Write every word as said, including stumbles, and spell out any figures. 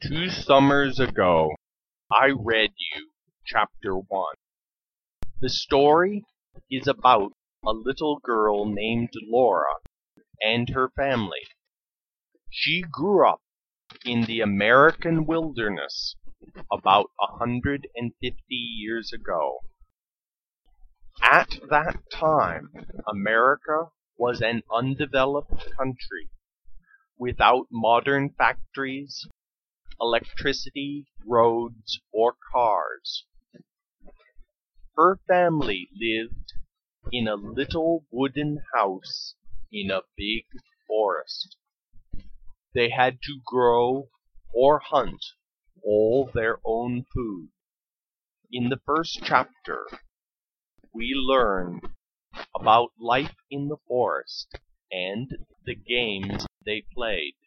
Two summers ago, I read you chapter one. The story is about a little girl named Laura and her family. She grew up in the American wilderness about a hundred and fifty years ago. At that time, America was an undeveloped country without modern factories, electricity, roads, or cars. Her family lived in a little wooden house in a big forest. They had to grow or hunt all their own food. In the first chapter, we learn about life in the forest and the games they played.